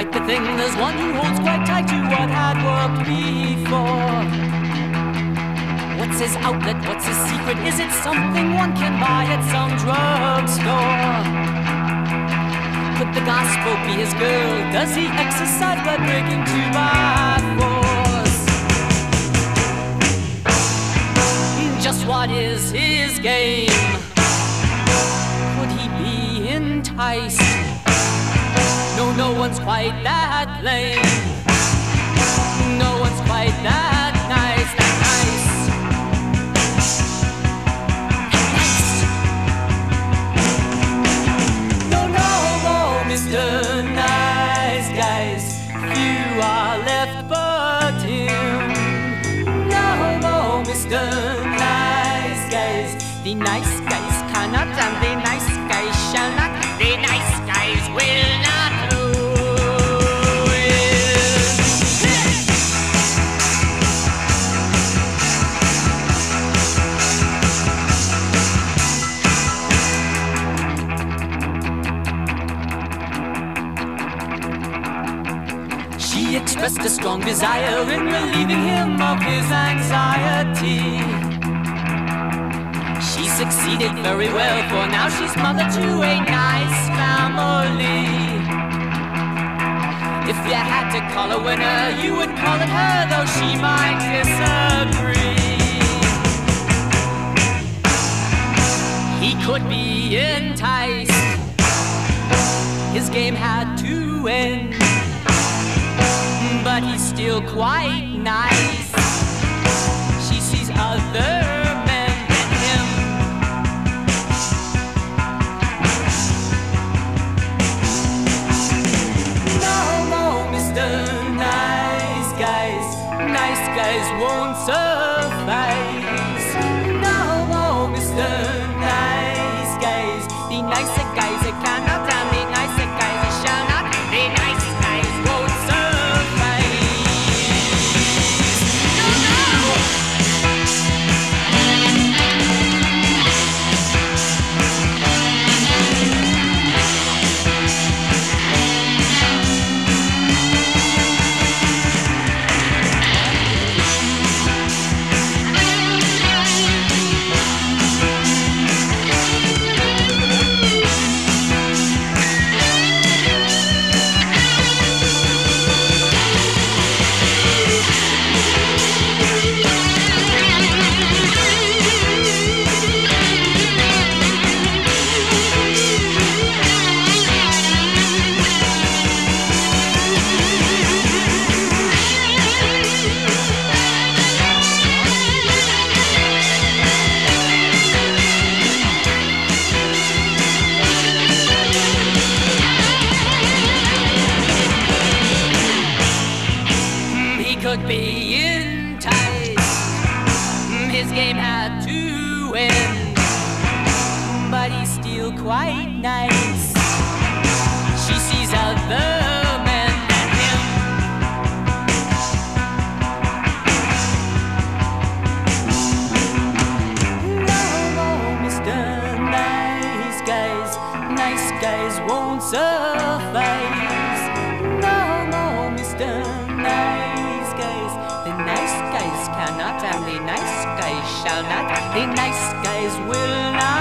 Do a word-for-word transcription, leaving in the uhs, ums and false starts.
Like a thing, there's one who holds quite tight to what had worked before. What's his outlet? What's his secret? Is it something one can buy at some drugstore? Could the gospel be his girl? Does he exercise by breaking two by force? Just what is his game? Could he be enticed? No, no one's quite that lame. No one's quite that nice, that nice. No, no more Mister Nice Guys. Few are left but him. No more Mister Nice Guys. The nice guys cannot and the nice guys shall not. The nice guys will not. She expressed a strong desire in relieving him of his anxiety. She succeeded very well, for now she's mother to a nice family. If you had to call a winner, you would call it her, though she might disagree. He could be enticed. His game had to end, but he's still quite nice. She sees other men than him. No more Mister Nice Guys. Nice guys won't suffice. No more Mister Nice Guys. The nicer guys that cannot and the nicer guys that shall not. The nice guys won't suffice. Could be enticed. His game had to end, but he's still quite nice. She sees other men than him. No more Mister Nice Guys. Nice guys won't suffice. No more Mister Nice Guys. The nice guys cannot and the nice guys shall not. The nice guys will not.